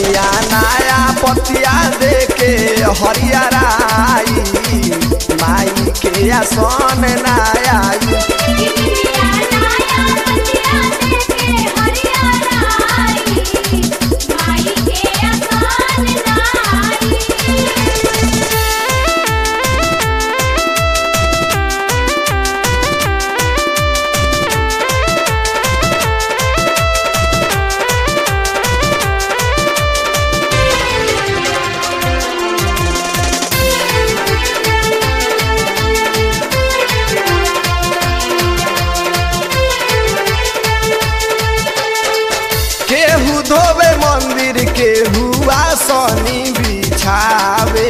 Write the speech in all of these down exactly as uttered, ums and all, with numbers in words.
निमिया नया पतिया देके हरियराई माई के आसन नया केहू धोवे मंदिर केहू आसनी बिछावे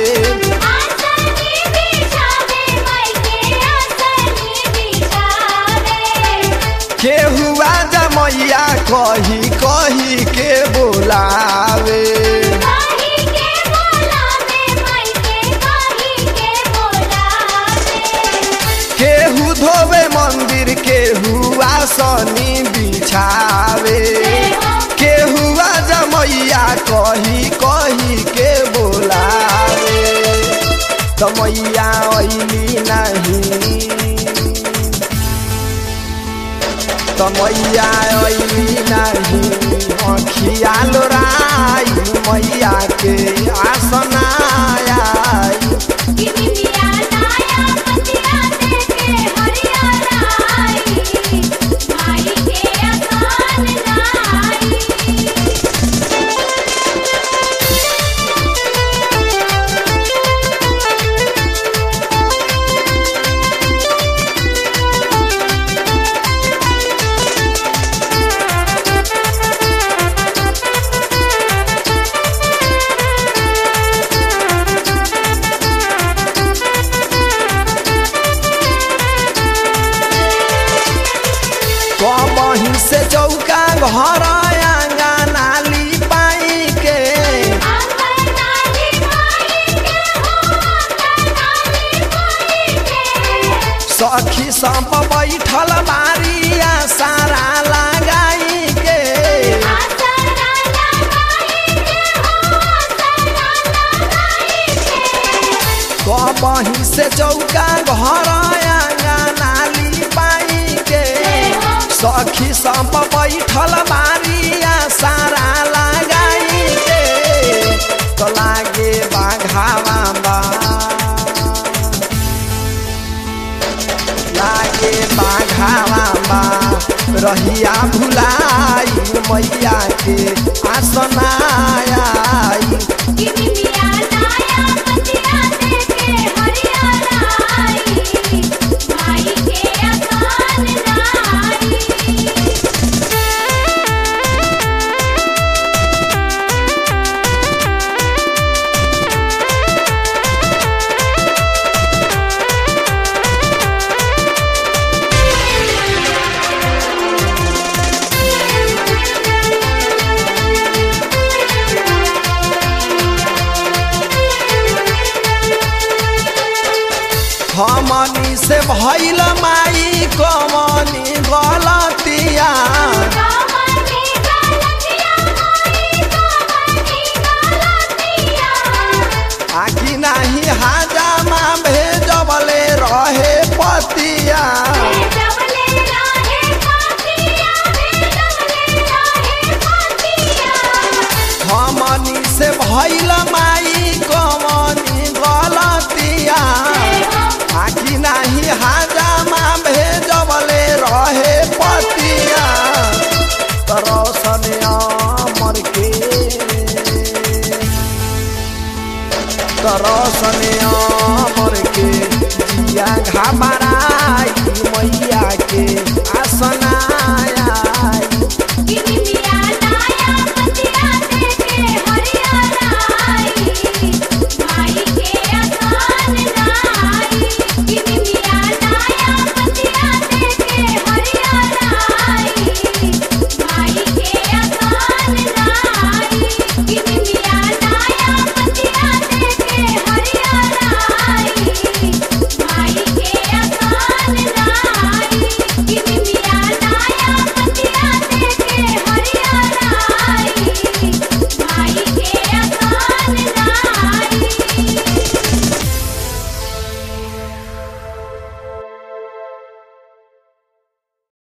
केहू आजा मैया कही कही के बोलावे केहू धोवे मंदिर केहू आसनी बिछावे केहू आजा मैया कही कही के बोलावे तो मैया अइली नहीं तो मैया अइली नहीं अखिया लोराई मैया के आसनाया कबही से चौका घर आंगना लिपाई के सखी सब बैठल बारिया सारा लगाई के कबही से चौका घर आंगना लिपाई के सखी सब बैठल बारिया सारा लगाई के तो लागे बाघावा बा लागे बाघावा बा रहिया भुलाई मैया के आसनाया हमनी से भइल माई कमनी गलतिया आखि नाही हाजामा भेजबले रहे पतिया हमनी से भइल माई कमनी गलतिया आखि नाही हाजामा भेजबले रहे पतिया तरसनिया मर के तरसनिया मर के जिया घामा